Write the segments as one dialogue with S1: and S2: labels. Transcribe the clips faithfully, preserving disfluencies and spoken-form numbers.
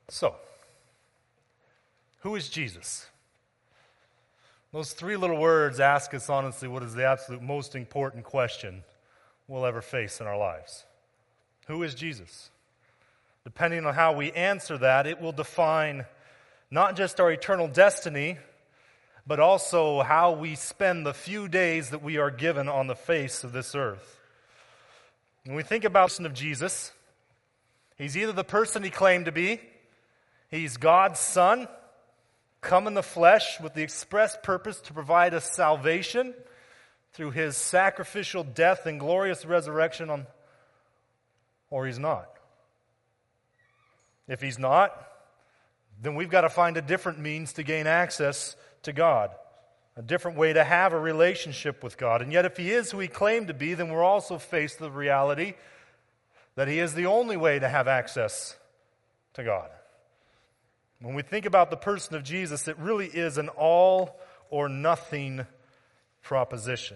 S1: So, who is Jesus? Those three little words ask us honestly what is the absolute most important question we'll ever face in our lives. Who is Jesus? Depending on how we answer that, it will define not just our eternal destiny, but also how we spend the few days that we are given on the face of this earth. When we think about the person of Jesus, he's either the person he claimed to be, he's God's Son, come in the flesh with the express purpose to provide us salvation through his sacrificial death and glorious resurrection, on, or he's not. If he's not, then we've got to find a different means to gain access to God, a different way to have a relationship with God. And yet if he is who he claimed to be, then we're also faced with the reality that he is the only way to have access to God. When we think about the person of Jesus, it really is an all or nothing proposition.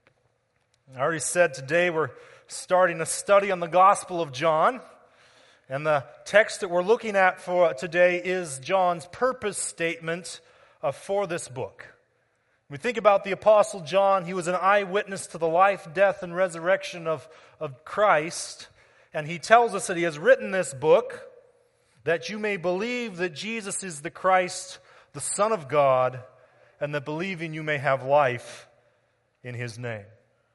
S1: I already said today we're starting a study on the Gospel of John, and the text that we're looking at for today is John's purpose statement uh, for this book. When we think about the Apostle John, he was an eyewitness to the life, death, and resurrection of, of Christ, and he tells us that he has written this book that you may believe that Jesus is the Christ, the Son of God, and that believing you may have life in his name.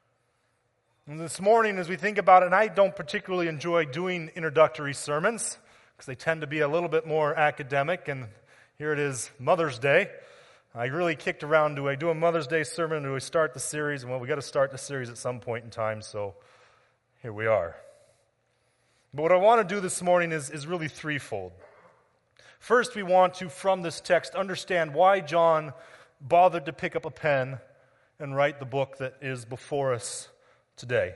S1: And this morning, as we think about it, and I don't particularly enjoy doing introductory sermons because they tend to be a little bit more academic, and here it is Mother's Day. I really kicked around, do I do a Mother's Day sermon, or do we start the series? Well, we got to start the series at some point in time, so here we are. But what I want to do this morning is, is really threefold. First, we want to, from this text, understand why John bothered to pick up a pen and write the book that is before us today.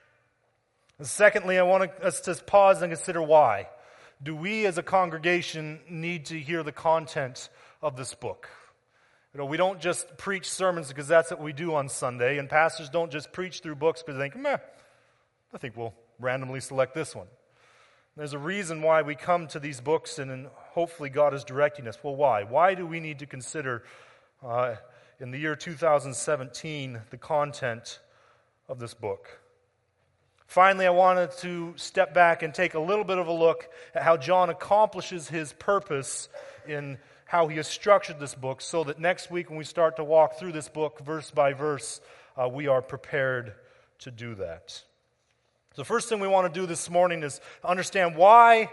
S1: And secondly, I want us to pause and consider why. Do we as a congregation need to hear the content of this book? You know, we don't just preach sermons because that's what we do on Sunday, and pastors don't just preach through books because they think, meh, I think we'll randomly select this one. There's a reason why we come to these books, and hopefully God is directing us. Well, why? Why do we need to consider, uh, in the year two thousand seventeen, the content of this book? Finally, I wanted to step back and take a little bit of a look at how John accomplishes his purpose in how he has structured this book, so that next week when we start to walk through this book verse by verse, uh, we are prepared to do that. The first thing we want to do this morning is understand why,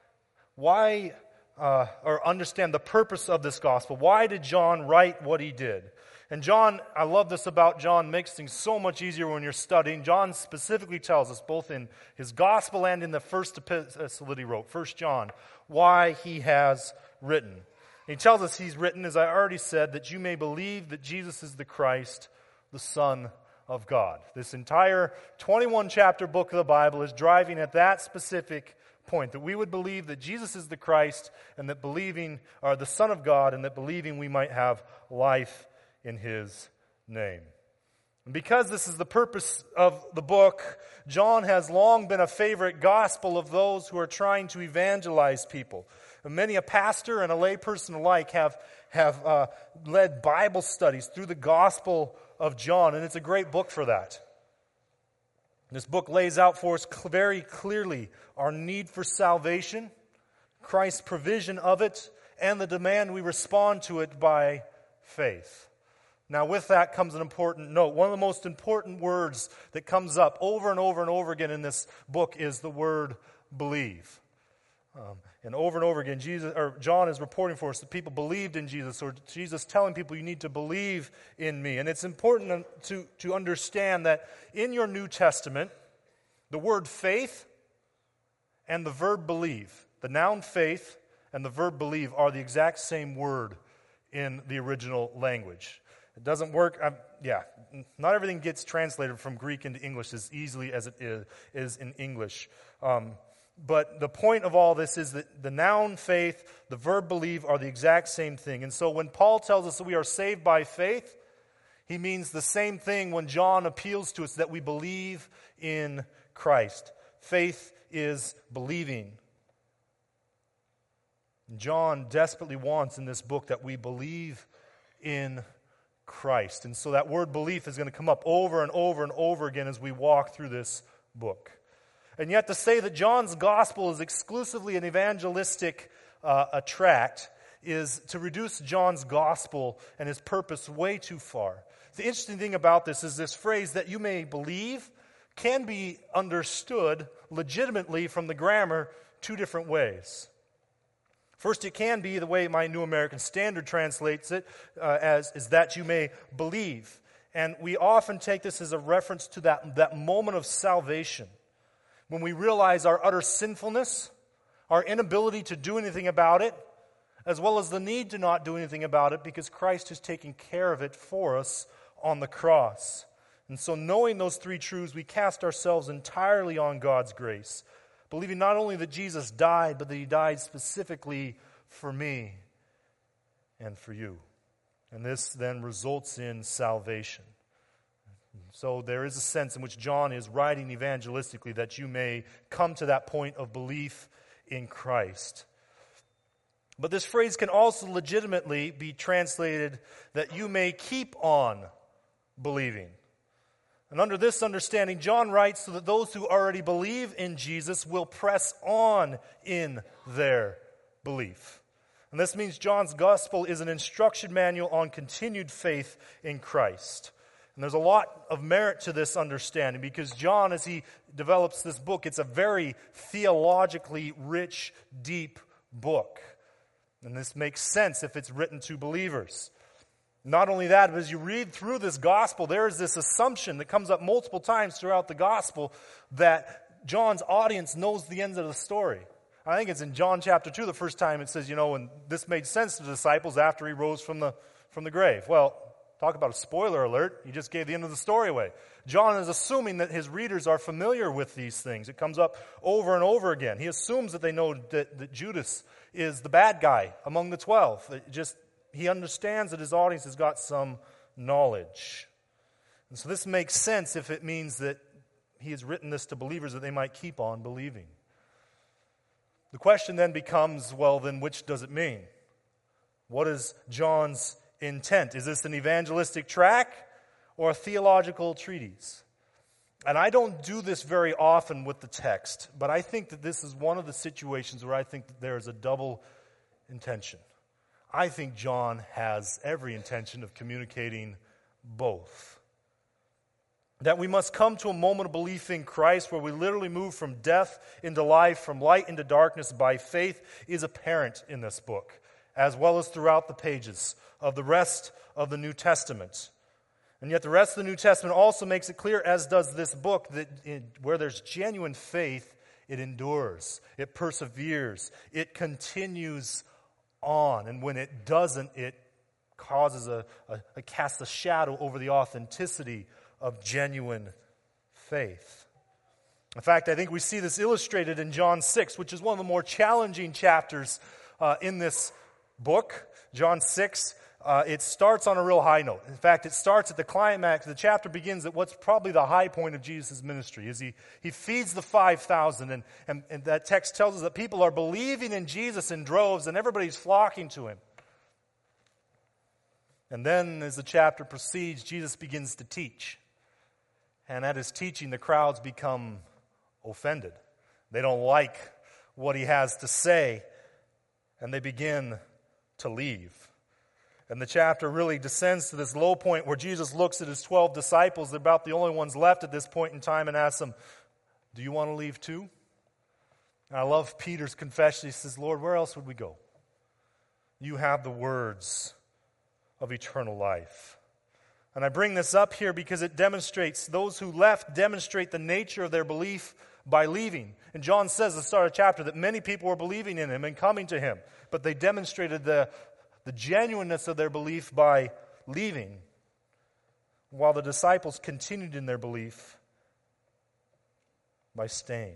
S1: why, uh, or understand the purpose of this gospel. Why did John write what he did? And John, I love this about John, makes things so much easier when you're studying. John specifically tells us, both in his gospel and in the first epistle that he wrote, First John, why he has written. He tells us he's written, as I already said, that you may believe that Jesus is the Christ, the Son of God. This entire twenty-one chapter book of the Bible is driving at that specific point, that we would believe that Jesus is the Christ, and that believing, or the Son of God, and that believing we might have life in his name. And because this is the purpose of the book, John has long been a favorite gospel of those who are trying to evangelize people. And many a pastor and a layperson alike have, have uh, led Bible studies through the Gospel of John, and it's a great book for that. This book lays out for us very clearly our need for salvation, Christ's provision of it, and the demand we respond to it by faith. Now, with that comes an important note. One of the most important words that comes up over and over and over again in this book is the word believe. Um, and over and over again, Jesus or John is reporting for us that people believed in Jesus, or Jesus telling people you need to believe in me. And it's important to, to understand that in your New Testament, the word faith and the verb believe, the noun faith and the verb believe, are the exact same word in the original language. It doesn't work, um, yeah, not everything gets translated from Greek into English as easily as it is, is in English. Um, but the point of all this is that the noun faith, the verb believe, are the exact same thing. And so when Paul tells us that we are saved by faith, he means the same thing when John appeals to us, that we believe in Christ. Faith is believing. John desperately wants in this book that we believe in Christ. And so that word belief is going to come up over and over and over again as we walk through this book. And yet to say that John's gospel is exclusively an evangelistic uh, a tract is to reduce John's gospel and his purpose way too far. The interesting thing about this is this phrase that you may believe can be understood legitimately from the grammar two different ways. First, it can be the way my New American Standard translates it uh, as is that you may believe. And we often take this as a reference to that, that moment of salvation when we realize our utter sinfulness, our inability to do anything about it, as well as the need to not do anything about it because Christ has taken care of it for us on the cross. And so knowing those three truths, we cast ourselves entirely on God's grace, believing not only that Jesus died, but that he died specifically for me and for you. And this then results in salvation. So there is a sense in which John is writing evangelistically that you may come to that point of belief in Christ. But this phrase can also legitimately be translated that you may keep on believing. And under this understanding, John writes so that those who already believe in Jesus will press on in their belief. And this means John's gospel is an instruction manual on continued faith in Christ. And there's a lot of merit to this understanding because John, as he develops this book, it's a very theologically rich, deep book. And this makes sense if it's written to believers. Not only that, but as you read through this gospel, there is this assumption that comes up multiple times throughout the gospel that John's audience knows the ends of the story. I think it's in John chapter two, the first time it says, you know, and this made sense to the disciples after he rose from the from the grave. Well, talk about a spoiler alert. He just gave the end of the story away. John is assuming that his readers are familiar with these things. It comes up over and over again. He assumes that they know that, that Judas is the bad guy among the twelve. It just He understands that his audience has got some knowledge. And so this makes sense if it means that he has written this to believers that they might keep on believing. The question then becomes, well, then which does it mean? What is John's intent? Is this an evangelistic tract or a theological treatise? And I don't do this very often with the text, but I think that this is one of the situations where I think that there is a double intention. I think John has every intention of communicating both. That we must come to a moment of belief in Christ where we literally move from death into life, from light into darkness by faith is apparent in this book, as well as throughout the pages of the rest of the New Testament. And yet the rest of the New Testament also makes it clear, as does this book, that in, where there's genuine faith, it endures, it perseveres, it continues on. And when it doesn't, it causes a, a, a casts a shadow over the authenticity of genuine faith. In fact, I think we see this illustrated in John six, which is one of the more challenging chapters uh, in this book. John six, uh, it starts on a real high note. In fact, it starts at the climax. The chapter begins at what's probably the high point of Jesus' ministry, as he, he feeds the five thousand. And, and, and that text tells us that people are believing in Jesus in droves, and everybody's flocking to him. And then, as the chapter proceeds, Jesus begins to teach. And at his teaching, the crowds become offended. They don't like what he has to say, and they begin to leave. And the chapter really descends to this low point where Jesus looks at his twelve disciples, they're about the only ones left at this point in time, and asks them, do you want to leave too? And I love Peter's confession. He says, Lord, where else would we go? You have the words of eternal life. And I bring this up here because it demonstrates, those who left demonstrate the nature of their belief by leaving. And John says at the start of the chapter that many people were believing in him and coming to him, but they demonstrated the, the genuineness of their belief by leaving, while the disciples continued in their belief by staying.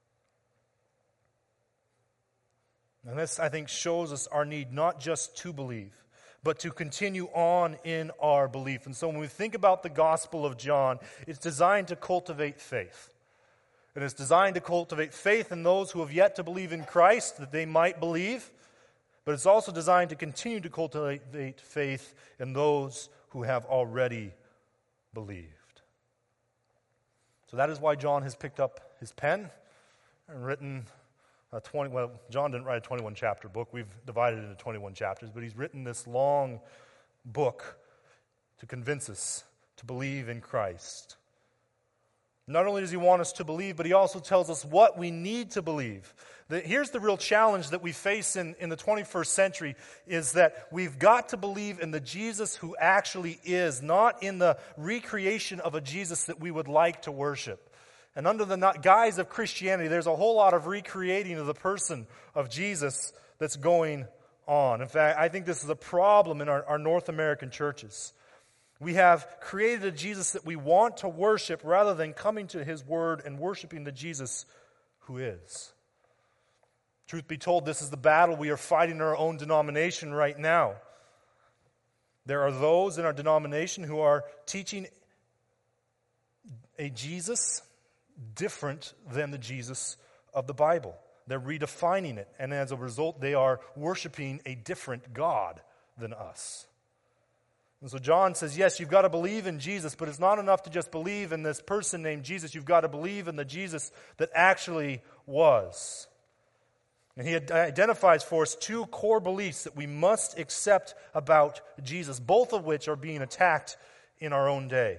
S1: And this, I think, shows us our need not just to believe, but to continue on in our belief. And so when we think about the Gospel of John, it's designed to cultivate faith. It is designed to cultivate faith in those who have yet to believe in Christ, that they might believe. but it's also designed to continue to cultivate faith in those who have already believed. So that is why John has picked up his pen and written a twenty. Well, John didn't write a twenty-one chapter book. We've divided it into twenty-one chapters, but he's written this long book to convince us to believe in Christ. Not only does he want us to believe, but he also tells us what we need to believe. The, here's the real challenge that we face in, in the twenty-first century, is that we've got to believe in the Jesus who actually is, not in the recreation of a Jesus that we would like to worship. And under the guise of Christianity, there's a whole lot of recreating of the person of Jesus that's going on. In fact, I think this is a problem in our, our North American churches. We have created a Jesus that we want to worship rather than coming to his word and worshiping the Jesus who is. Truth be told, this is the battle we are fighting in our own denomination right now. There are those in our denomination who are teaching a Jesus different than the Jesus of the Bible. They're redefining it, and as a result, they are worshiping a different God than us. And so John says, yes, you've got to believe in Jesus, but it's not enough to just believe in this person named Jesus. You've got to believe in the Jesus that actually was. And he identifies for us two core beliefs that we must accept about Jesus, both of which are being attacked in our own day.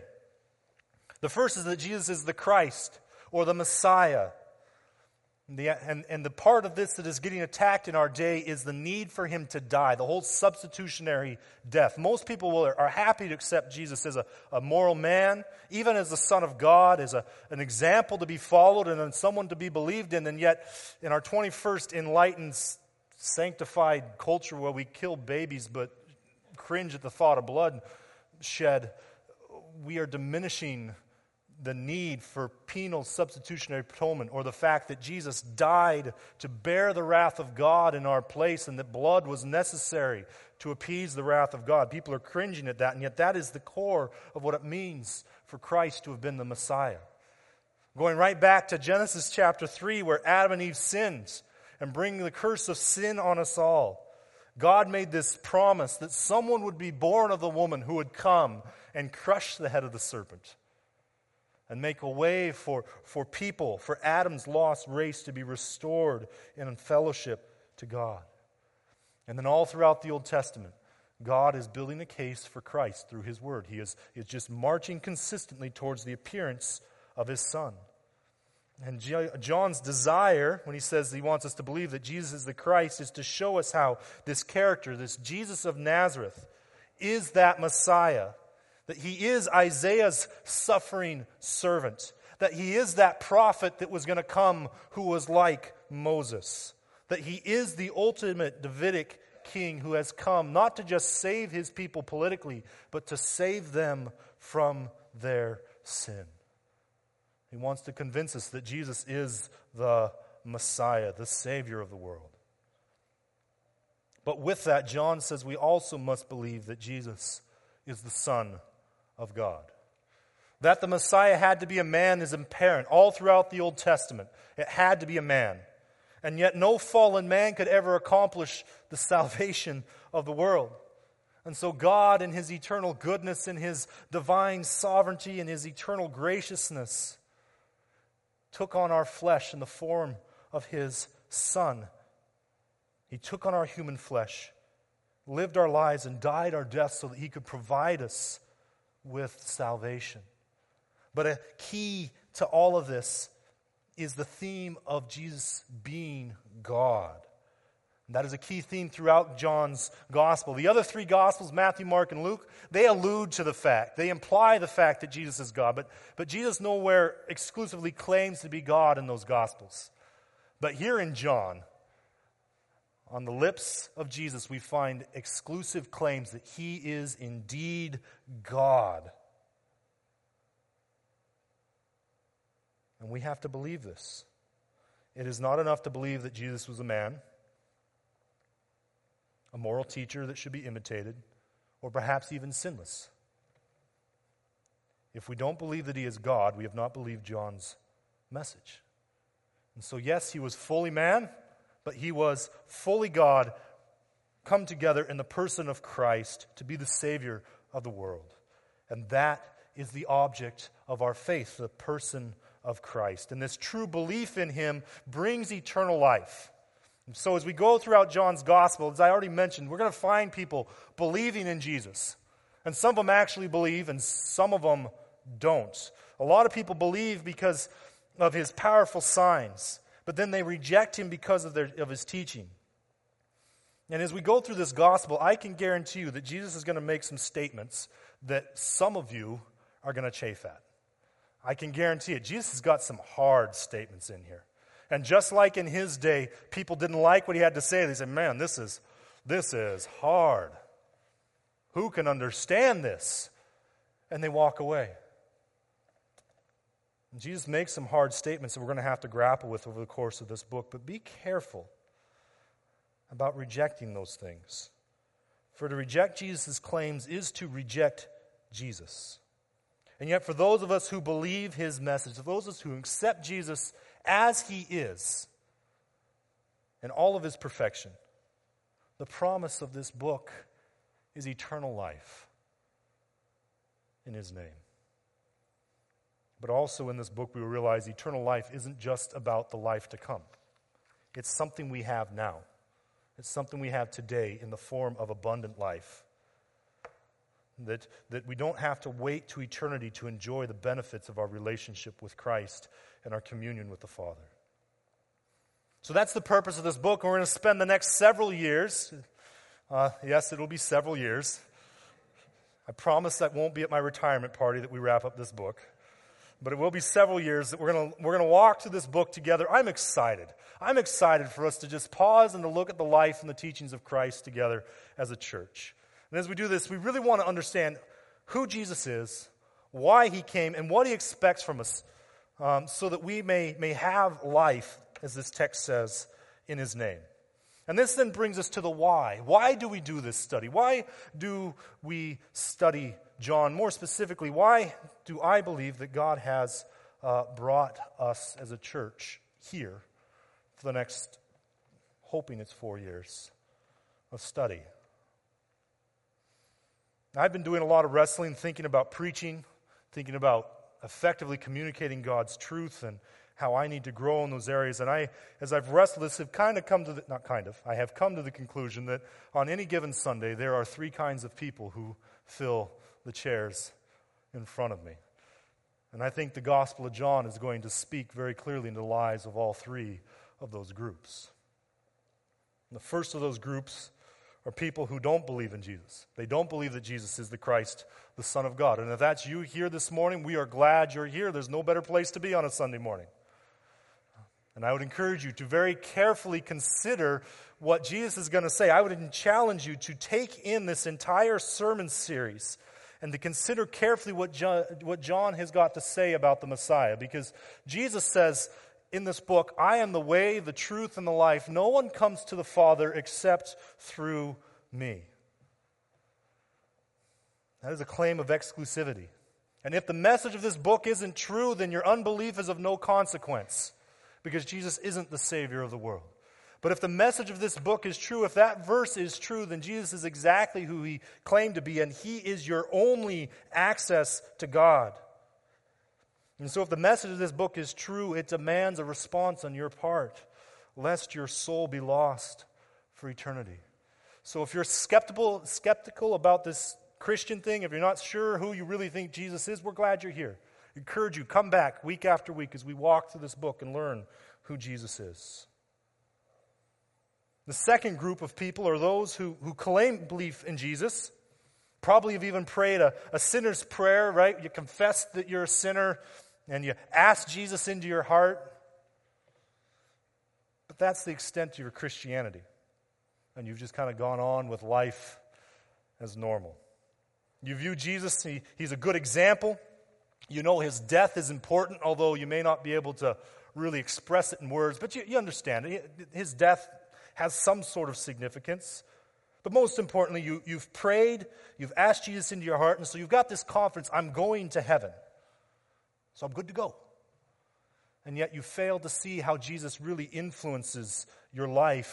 S1: The first is that Jesus is the Christ, or the Messiah. And the, and, and the part of this that is getting attacked in our day is the need for him to die, the whole substitutionary death. Most people will, are happy to accept Jesus as a, a moral man, even as the Son of God, as a, an example to be followed and someone to be believed in. And yet, in our twenty-first enlightened, sanctified culture where we kill babies but cringe at the thought of blood shed, we are diminishing the need for penal substitutionary atonement, or the fact that Jesus died to bear the wrath of God in our place and that blood was necessary to appease the wrath of God. People are cringing at that, and yet that is the core of what it means for Christ to have been the Messiah. Going right back to Genesis chapter three, where Adam and Eve sinned and bring the curse of sin on us all. God made this promise that someone would be born of the woman who would come and crush the head of the serpent and make a way for, for people, for Adam's lost race to be restored in fellowship to God. And then all throughout the Old Testament, God is building a case for Christ through his word. He is, is just marching consistently towards the appearance of his Son. And John's desire, when he says he wants us to believe that Jesus is the Christ, is to show us how this character, this Jesus of Nazareth, is that Messiah. That he is Isaiah's suffering servant. That he is that prophet that was going to come who was like Moses. That he is the ultimate Davidic king who has come not to just save his people politically, but to save them from their sin. He wants to convince us that Jesus is the Messiah, the Savior of the world. But with that, John says we also must believe that Jesus is the Son of God. That the Messiah had to be a man is apparent all throughout the Old Testament. It had to be a man. And yet no fallen man could ever accomplish the salvation of the world. And so God, in his eternal goodness, in his divine sovereignty, and his eternal graciousness, took on our flesh in the form of his Son. He took on our human flesh, lived our lives, and died our deaths so that he could provide us with salvation. But a key to all of this is the theme of Jesus being God. And that is a key theme throughout John's gospel. The other three gospels, Matthew, Mark, and Luke, they allude to the fact, they imply the fact that Jesus is God. But, but Jesus nowhere exclusively claims to be God in those gospels. But here in John, on the lips of Jesus, we find exclusive claims that he is indeed God. And we have to believe this. It is not enough to believe that Jesus was a man, a moral teacher that should be imitated, or perhaps even sinless. If we don't believe that he is God, we have not believed John's message. And so yes, he was fully man, but he was fully God come together in the person of Christ to be the Savior of the world. And that is the object of our faith, the person of Christ. And this true belief in him brings eternal life. And so as we go throughout John's gospel, as I already mentioned, we're going to find people believing in Jesus. And some of them actually believe, and some of them don't. A lot of people believe because of his powerful signs, but then they reject him because of, their, of his teaching. And as we go through this gospel, I can guarantee you that Jesus is going to make some statements that some of you are going to chafe at. I can guarantee it. Jesus has got some hard statements in here. And just like in his day, people didn't like what he had to say. They said, man, this is, this is hard. Who can understand this? And they walk away. And Jesus makes some hard statements that we're going to have to grapple with over the course of this book. But be careful about rejecting those things. For to reject Jesus' claims is to reject Jesus. And yet for those of us who believe his message, for those of us who accept Jesus as he is, in all of his perfection, the promise of this book is eternal life in his name. But also in this book we will realize eternal life isn't just about the life to come. It's something we have now. It's something we have today in the form of abundant life. That, that we don't have to wait to eternity to enjoy the benefits of our relationship with Christ and our communion with the Father. So that's the purpose of this book. We're going to spend the next several years. Uh, yes, it'll be several years. I promise that won't be at my retirement party that we wrap up this book. But it will be several years that we're going to we're going to walk through this book together. I'm excited. I'm excited for us to just pause and to look at the life and the teachings of Christ together as a church. And as we do this, we really want to understand who Jesus is, why he came, and what he expects from us, um, so that we may, may have life, as this text says, in his name. And this then brings us to the why. Why do we do this study? Why do we study John? More specifically, why do I believe that God has uh, brought us as a church here for the next, hoping it's four years of study? I've been doing a lot of wrestling, thinking about preaching, thinking about effectively communicating God's truth and how I need to grow in those areas. And I, as I've wrestled this, have kind of come to the, not kind of, I have come to the conclusion that on any given Sunday, there are three kinds of people who fill the chairs in front of me. And I think the Gospel of John is going to speak very clearly into the lives of all three of those groups. And the first of those groups are people who don't believe in Jesus. They don't believe that Jesus is the Christ, the Son of God. And if that's you here this morning, we are glad you're here. There's no better place to be on a Sunday morning. And I would encourage you to very carefully consider what Jesus is going to say. I would challenge you to take in this entire sermon series and to consider carefully what John, what John has got to say about the Messiah. Because Jesus says in this book, I am the way, the truth, and the life. No one comes to the Father except through me. That is a claim of exclusivity. And if the message of this book isn't true, then your unbelief is of no consequence, because Jesus isn't the Savior of the world. But if the message of this book is true, if that verse is true, then Jesus is exactly who he claimed to be, and he is your only access to God. And so if the message of this book is true, it demands a response on your part, lest your soul be lost for eternity. So if you're skeptical, skeptical about this Christian thing, if you're not sure who you really think Jesus is, we're glad you're here. I encourage you, come back week after week as we walk through this book and learn who Jesus is. The second group of people are those who, who claim belief in Jesus, probably have even prayed a, a sinner's prayer, right? You confess that you're a sinner and you ask Jesus into your heart. But that's the extent of your Christianity. And you've just kind of gone on with life as normal. You view Jesus, he, he's a good example. You know his death is important, although you may not be able to really express it in words. But you, you understand, his death has some sort of significance. But most importantly, you, you've prayed, you've asked Jesus into your heart, and so you've got this confidence, I'm going to heaven. So I'm good to go. And yet you fail to see how Jesus really influences your life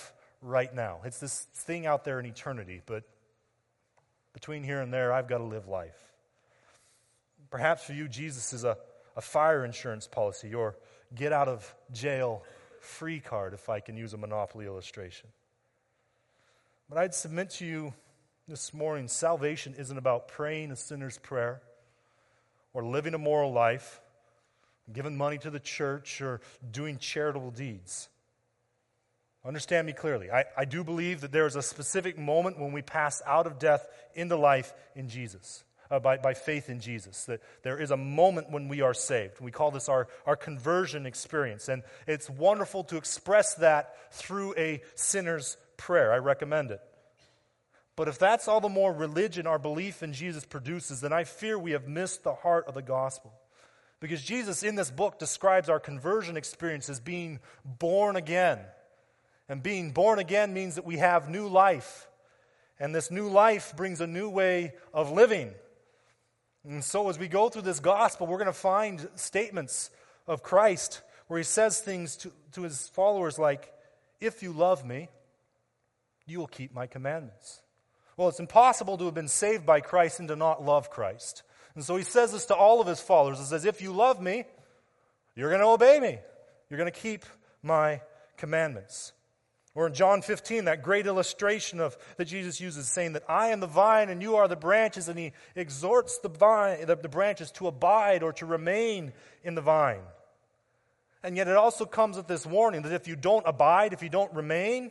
S1: right now. It's this thing out there in eternity, but between here and there, I've got to live life. Perhaps for you, Jesus is a, a fire insurance policy, or get out of jail free card, if I can use a Monopoly illustration. But I'd submit to you this morning, salvation isn't about praying a sinner's prayer or living a moral life, giving money to the church, or doing charitable deeds. Understand me clearly. I, I do believe that there is a specific moment when we pass out of death into life in Jesus, uh, by, by faith in Jesus. That there is a moment when we are saved. We call this our, our conversion experience. And it's wonderful to express that through a sinner's prayer. I recommend it. But if that's all the more religion our belief in Jesus produces, then I fear we have missed the heart of the gospel. Because Jesus in this book describes our conversion experience as being born again. And being born again means that we have new life. And this new life brings a new way of living. And so as we go through this gospel, we're going to find statements of Christ where he says things to, to his followers like, if you love me, you will keep my commandments. Well, it's impossible to have been saved by Christ and to not love Christ. And so he says this to all of his followers. He says, if you love me, you're going to obey me. You're going to keep my commandments. Or in John fifteen, that great illustration of that Jesus uses, saying that I am the vine and you are the branches, and he exhorts the vine, the, the branches to abide or to remain in the vine. And yet it also comes with this warning that if you don't abide, if you don't remain,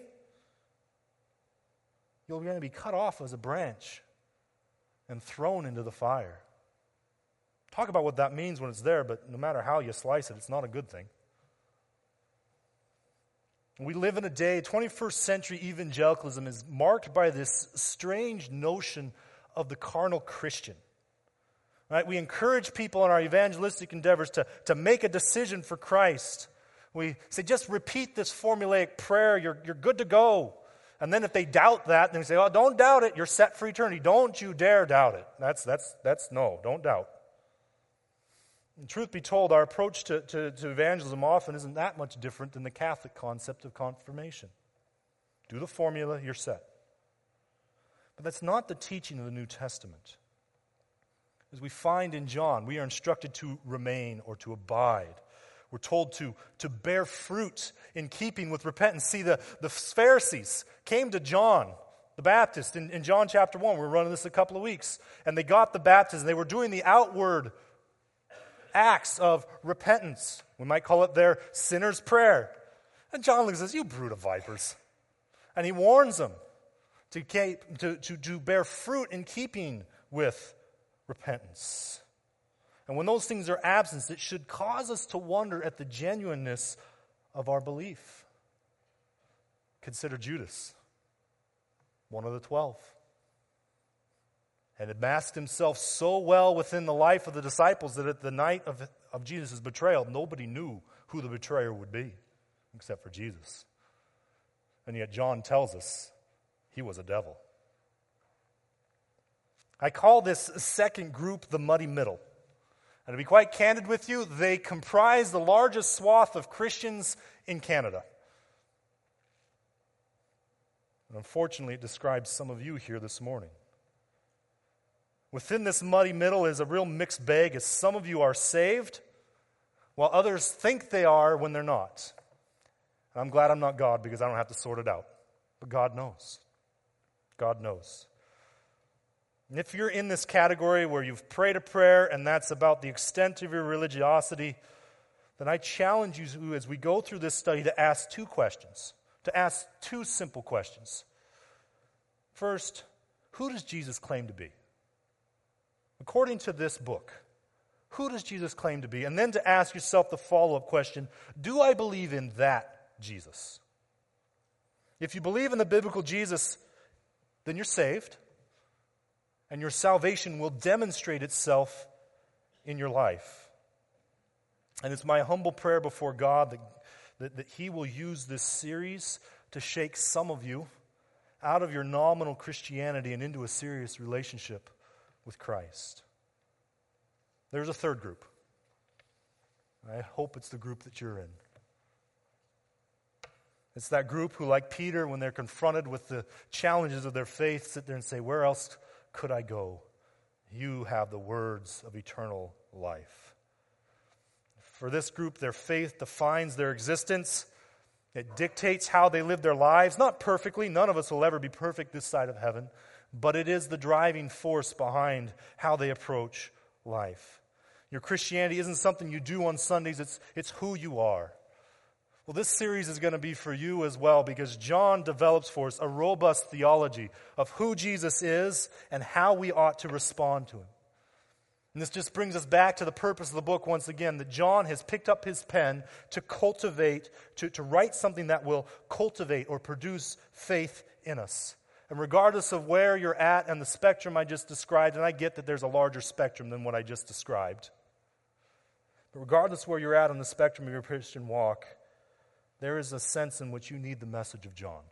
S1: you're going to be cut off as a branch and thrown into the fire. Talk about what that means when it's there, but no matter how you slice it, it's not a good thing. We live in a day, twenty-first century evangelicalism is marked by this strange notion of the carnal Christian. Right? We encourage people in our evangelistic endeavors to, to make a decision for Christ. We say, just repeat this formulaic prayer, you're, you're good to go. And then if they doubt that, then we say, oh, don't doubt it, you're set for eternity. Don't you dare doubt it. That's, that's, that's no, don't doubt. And truth be told, our approach to, to, to evangelism often isn't that much different than the Catholic concept of confirmation. Do the formula, you're set. But that's not the teaching of the New Testament. As we find in John, we are instructed to remain or to abide. We're told to, to bear fruit in keeping with repentance. See, the, the Pharisees came to John the Baptist in, in John chapter one. We were running this a couple of weeks. And they got the baptism. They were doing the outward acts of repentance. We might call it their sinner's prayer. And John looks and says, you brood of vipers. And he warns them to, keep, to, to, to bear fruit in keeping with repentance. And when those things are absent, it should cause us to wonder at the genuineness of our belief. Consider Judas, one of the twelve. And had masked himself so well within the life of the disciples that at the night of, of Jesus' betrayal, nobody knew who the betrayer would be except for Jesus. And yet John tells us he was a devil. I call this second group the muddy middle. And to be quite candid with you, they comprise the largest swath of Christians in Canada. And unfortunately, it describes some of you here this morning. Within this muddy middle is a real mixed bag, as some of you are saved, while others think they are when they're not. And I'm glad I'm not God, because I don't have to sort it out. But God knows. God knows. And if you're in this category where you've prayed a prayer and that's about the extent of your religiosity, then I challenge you as we go through this study to ask two questions, to ask two simple questions. First, who does Jesus claim to be? According to this book, who does Jesus claim to be? And then to ask yourself the follow-up question, do I believe in that Jesus? If you believe in the biblical Jesus, then you're saved, and your salvation will demonstrate itself in your life. And it's my humble prayer before God that, that, that He will use this series to shake some of you out of your nominal Christianity and into a serious relationship with Christ. There's a third group. I hope it's the group that you're in. It's that group who, like Peter, when they're confronted with the challenges of their faith, sit there and say, where else could I go? You have the words of eternal life. For this group, their faith defines their existence. It dictates how they live their lives. Not perfectly. None of us will ever be perfect this side of heaven. But it is the driving force behind how they approach life. Your Christianity isn't something you do on Sundays. It's, it's who you are. Well, this series is going to be for you as well, because John develops for us a robust theology of who Jesus is and how we ought to respond to him. And this just brings us back to the purpose of the book once again, that John has picked up his pen to cultivate, to, to write something that will cultivate or produce faith in us. And regardless of where you're at and the spectrum I just described, and I get that there's a larger spectrum than what I just described, but regardless of where you're at on the spectrum of your Christian walk, there is a sense in which you need the message of John.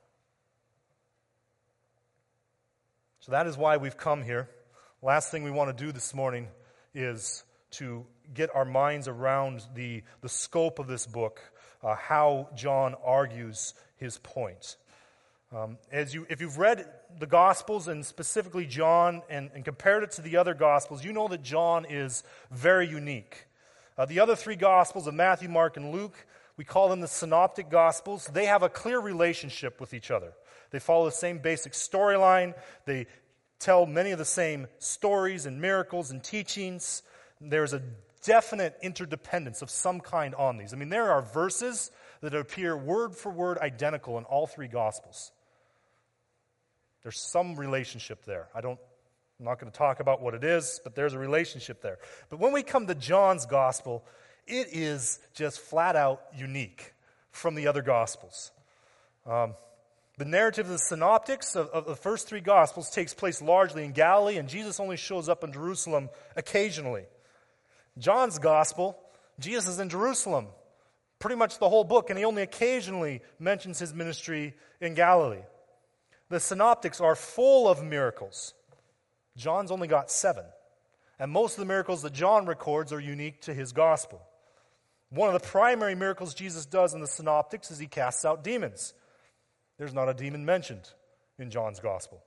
S1: So that is why we've come here. Last thing we want to do this morning is to get our minds around the, the scope of this book, uh, how John argues his point. Um, as you, if you've read the Gospels, and specifically John, and, and compared it to the other Gospels, you know that John is very unique. Uh, the other three Gospels of Matthew, Mark, and Luke, we call them the Synoptic Gospels. They have a clear relationship with each other. They follow the same basic storyline. They tell many of the same stories and miracles and teachings. There's a definite interdependence of some kind on these. I mean, there are verses that appear word for word identical in all three Gospels. There's some relationship there. I don't, I'm not going to talk about what it is, but there's a relationship there. But when we come to John's Gospel, it is just flat out unique from the other Gospels. Um, the narrative of the synoptics of, of the first three Gospels takes place largely in Galilee, and Jesus only shows up in Jerusalem occasionally. John's Gospel, Jesus is in Jerusalem pretty much the whole book, and he only occasionally mentions his ministry in Galilee. The synoptics are full of miracles. John's only got seven. And most of the miracles that John records are unique to his gospel. One of the primary miracles Jesus does in the synoptics is he casts out demons. There's not a demon mentioned in John's gospel.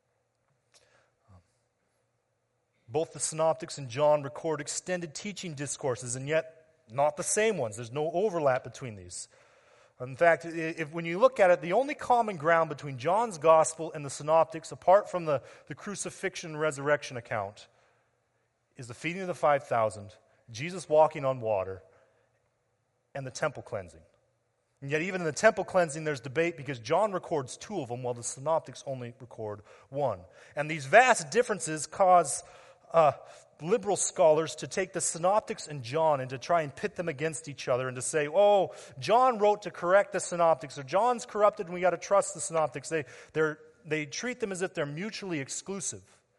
S1: Both the synoptics and John record extended teaching discourses, and yet not the same ones. There's no overlap between these. In fact, if, when you look at it, the only common ground between John's gospel and the synoptics, apart from the, the crucifixion and resurrection account, is the feeding of the five thousand, Jesus walking on water, and the temple cleansing. And yet even in the temple cleansing, there's debate because John records two of them while the synoptics only record one. And these vast differences cause uh, liberal scholars to take the synoptics and John and to try and pit them against each other and to say, oh, John wrote to correct the synoptics, or John's corrupted and we got to trust the synoptics. They, they're, they treat them as if they're mutually exclusive.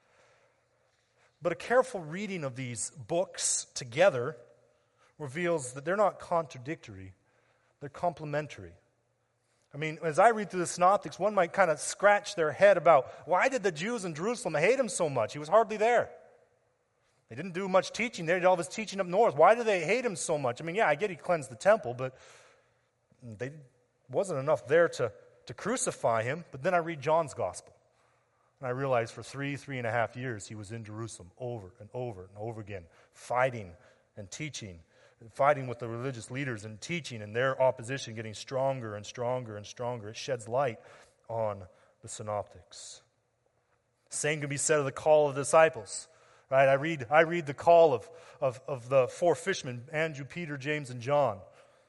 S1: But a careful reading of these books together reveals that they're not contradictory, they're complementary. I mean, as I read through the synoptics, one might kind of scratch their head about, why did the Jews in Jerusalem hate him so much? He was hardly there. They didn't do much teaching. They did all of his teaching up north. Why did they hate him so much? I mean, yeah, I get he cleansed the temple, but there wasn't enough there to, to crucify him. But then I read John's gospel, and I realize for three, three and a half years, he was in Jerusalem over and over and over again, fighting and teaching, fighting with the religious leaders and teaching, and their opposition getting stronger and stronger and stronger. It sheds light on the synoptics. Same can be said of the call of the disciples. Right, I read I read the call of, of, of the four fishermen, Andrew, Peter, James, and John.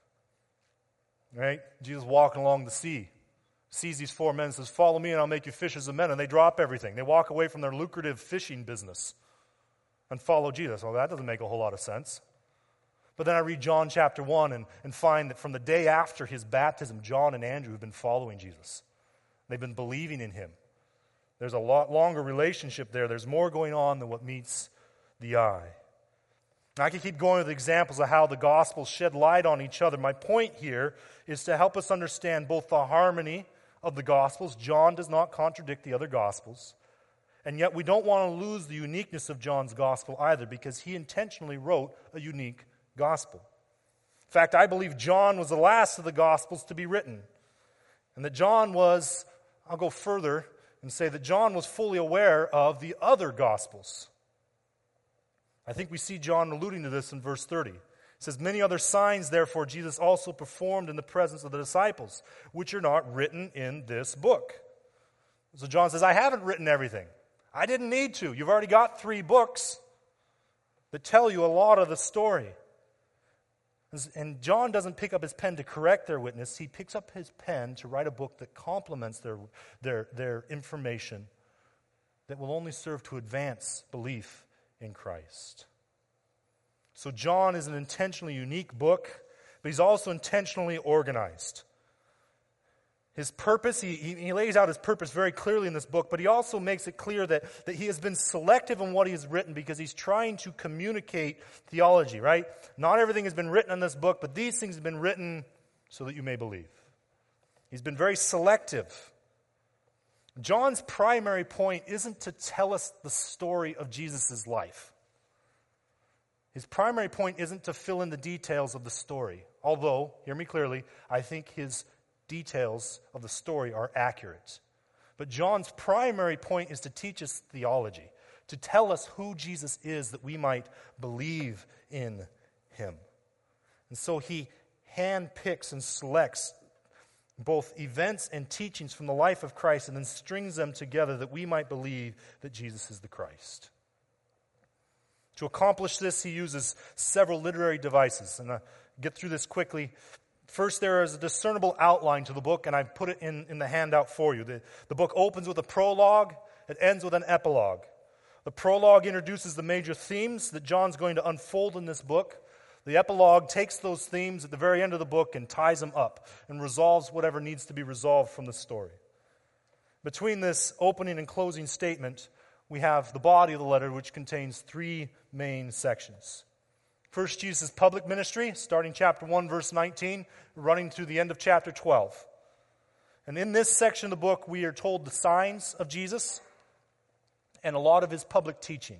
S1: Right? Jesus walking along the sea, sees these four men and says, follow me and I'll make you fishers of men. And they drop everything. They walk away from their lucrative fishing business and follow Jesus. Well, that doesn't make a whole lot of sense. But then I read John chapter one and, and find that from the day after his baptism, John and Andrew have been following Jesus. They've been believing in him. There's a lot longer relationship there. There's more going on than what meets the eye. Now, I can keep going with examples of how the Gospels shed light on each other. My point here is to help us understand both the harmony of the Gospels. John does not contradict the other Gospels. And yet we don't want to lose the uniqueness of John's Gospel either, because he intentionally wrote a unique Gospel. In fact, I believe John was the last of the Gospels to be written. And that John was, I'll go further and say that John was fully aware of the other Gospels. I think we see John alluding to this in verse thirty. It says, many other signs, therefore, Jesus also performed in the presence of the disciples, which are not written in this book. So John says, I haven't written everything. I didn't need to. You've already got three books that tell you a lot of the story. And John doesn't pick up his pen to correct their witness. He picks up his pen to write a book that complements their, their, their information, that will only serve to advance belief in Christ. So John is an intentionally unique book, but he's also intentionally organized. His purpose, he, he lays out his purpose very clearly in this book, but he also makes it clear that, that he has been selective in what he has written because he's trying to communicate theology, right? Not everything has been written in this book, but these things have been written so that you may believe. He's been very selective. John's primary point isn't to tell us the story of Jesus' life. His primary point isn't to fill in the details of the story. Although, hear me clearly, I think his details of the story are accurate. But John's primary point is to teach us theology, to tell us who Jesus is that we might believe in him. And so he handpicks and selects both events and teachings from the life of Christ and then strings them together that we might believe that Jesus is the Christ. To accomplish this, he uses several literary devices. And I'll get through this quickly. First, there is a discernible outline to the book, and I've put it in, in the handout for you. The, the book opens with a prologue. It ends with an epilogue. The prologue introduces the major themes that John's going to unfold in this book. The epilogue takes those themes at the very end of the book and ties them up and resolves whatever needs to be resolved from the story. Between this opening and closing statement, we have the body of the letter, which contains three main sections. First, Jesus' public ministry, starting chapter one, verse nineteen, running through the end of chapter twelve. And in this section of the book, we are told the signs of Jesus and a lot of his public teaching.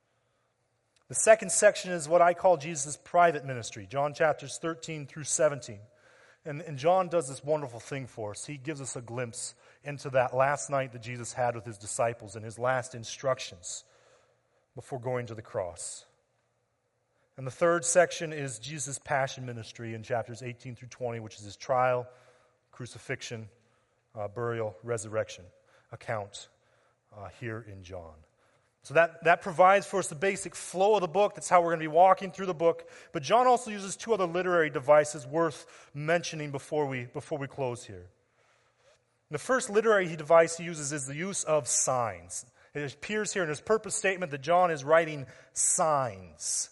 S1: The second section is what I call Jesus' private ministry, John chapters thirteen through seventeen. And, and John does this wonderful thing for us. He gives us a glimpse into that last night that Jesus had with his disciples and his last instructions before going to the cross. And the third section is Jesus' passion ministry in chapters eighteen through twenty, which is his trial, crucifixion, uh, burial, resurrection account uh, here in John. So that, that provides for us the basic flow of the book. That's how we're going to be walking through the book. But John also uses two other literary devices worth mentioning before we, before we close here. The first literary device he uses is the use of signs. It appears here in his purpose statement that John is writing signs.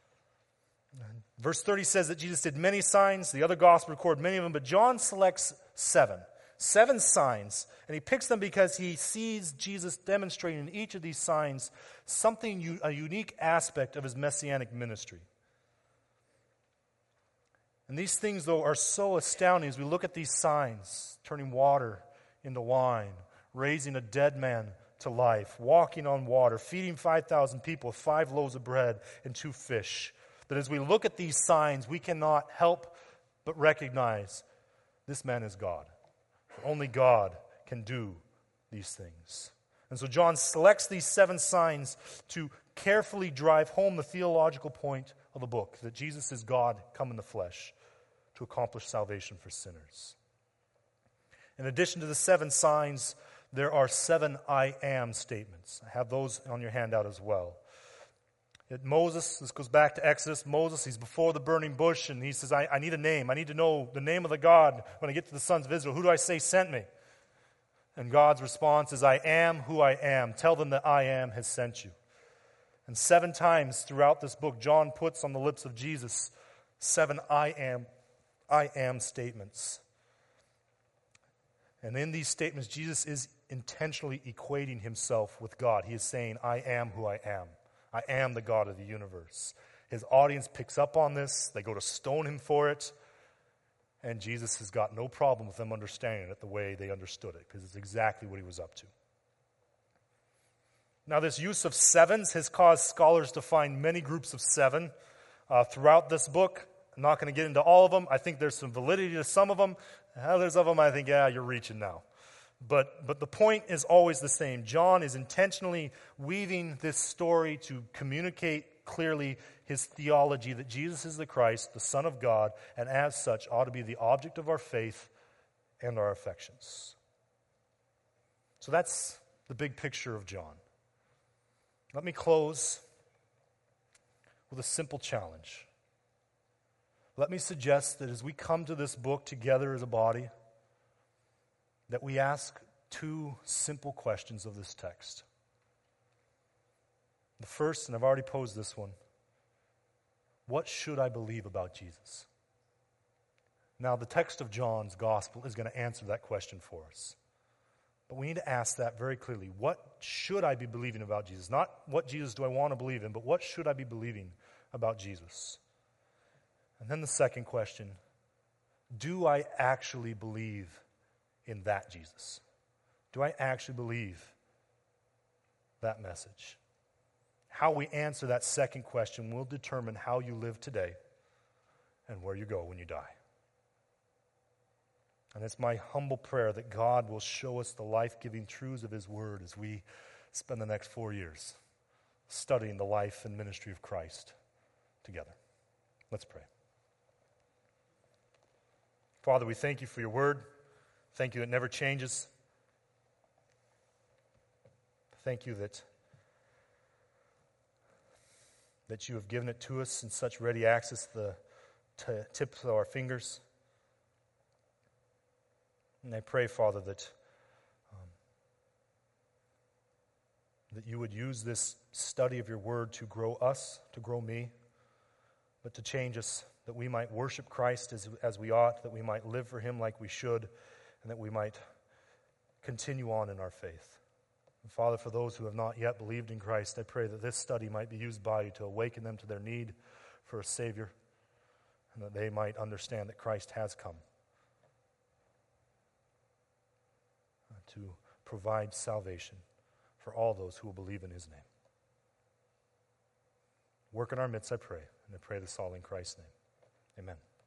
S1: Verse thirty says that Jesus did many signs. The other Gospels record many of them, but John selects seven. Seven signs. And he picks them because he sees Jesus demonstrating in each of these signs something, a unique aspect of his messianic ministry. And these things, though, are so astounding as we look at these signs, turning water into wine, raising a dead man to life, walking on water, feeding five thousand people with five loaves of bread and two fish. That as we look at these signs, we cannot help but recognize this man is God. Only God can do these things. And so John selects these seven signs to carefully drive home the theological point of the book, that Jesus is God come in the flesh to accomplish salvation for sinners. In addition to the seven signs, there are seven I am statements. I have those on your handout as well. At Moses, this goes back to Exodus, Moses, he's before the burning bush, and he says, I, I need a name. I need to know the name of the God when I get to the sons of Israel. Who do I say sent me? And God's response is, I am who I am. Tell them that I am has sent you. And seven times throughout this book, John puts on the lips of Jesus seven I am, I am statements. And in these statements, Jesus is intentionally equating himself with God. He is saying, I am who I am. I am the God of the universe. His audience picks up on this. They go to stone him for it. And Jesus has got no problem with them understanding it the way they understood it, because it's exactly what he was up to. Now, this use of sevens has caused scholars to find many groups of seven uh, throughout this book. I'm not going to get into all of them. I think there's some validity to some of them. Others of them, I think, yeah, you're reaching now. But, but the point is always the same. John is intentionally weaving this story to communicate clearly his theology that Jesus is the Christ, the Son of God, and as such ought to be the object of our faith and our affections. So that's the big picture of John. Let me close with a simple challenge. Let me suggest that as we come to this book together as a body, that we ask two simple questions of this text. The first, and I've already posed this one, what should I believe about Jesus? Now, the text of John's gospel is going to answer that question for us. But we need to ask that very clearly. What should I be believing about Jesus? Not what Jesus do I want to believe in, but what should I be believing about Jesus? And then the second question, do I actually believe in that Jesus? Do I actually believe that message? How we answer that second question will determine how you live today and where you go when you die. And it's my humble prayer that God will show us the life-giving truths of His Word as we spend the next four years studying the life and ministry of Christ together. Let's pray. Father, we thank You for Your Word. Thank You it never changes. Thank You that, that You have given it to us in such ready access, the t- tips of our fingers. And I pray, Father, that, um, that You would use this study of Your Word to grow us, to grow me, but to change us, that we might worship Christ as, as we ought, that we might live for Him like we should, and that we might continue on in our faith. And Father, for those who have not yet believed in Christ, I pray that this study might be used by You to awaken them to their need for a Savior, and that they might understand that Christ has come to provide salvation for all those who will believe in His name. Work in our midst, I pray, and I pray this all in Christ's name. Amen.